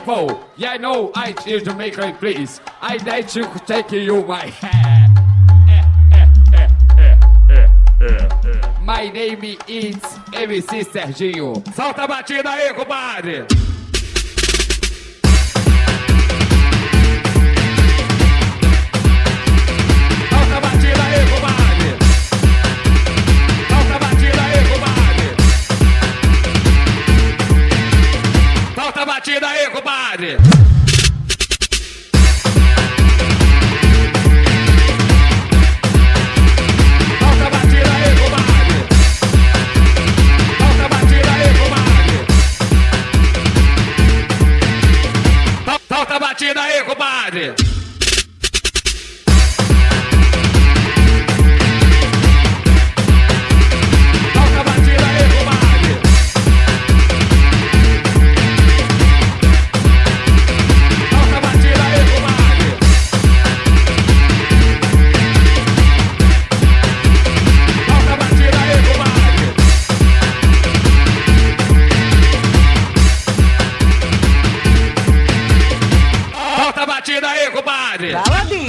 beautiful. Yeah, I know I choose to make it, please. I like to take you my hand. My name is MC Serginho. Solta a batida aí, compadre. Solta a batida aí, compadre. Solta a batida aí, compadre. Solta a batida aí, compadre. Solta a batida aí, compadre! Solta a batida aí, compadre! Solta a batida aí, compadre! Solta a batida aí, compadre! Solta a batida aí, compadre!